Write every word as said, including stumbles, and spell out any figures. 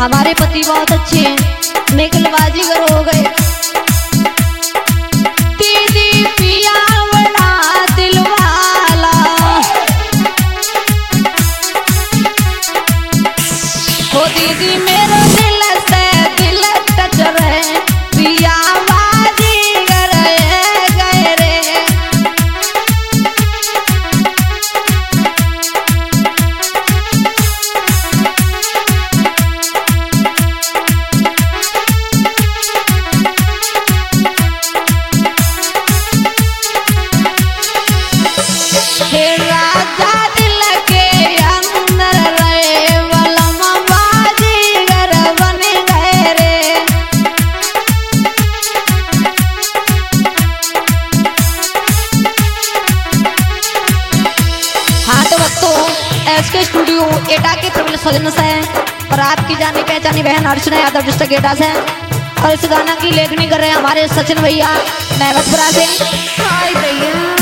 हमारे पति बहुत अच्छे हैं, लेकिन बाजीगर हो गए। दीदी पिया बड़ा दिल वाला, हो दीदी मेरे दिल से दिल टच रहे, पिया बाजीगर गए रे। एसके स्टूडियो एटा के प्रबल सजन से और आपकी जानी पहचानी बहन अर्चना यादव डिस्ट्रिक्ट एटा से, और इस गाना की लेखनी कर रहे हैं हमारे सचिन भैया मेहमतपुरा से। हाय भैया।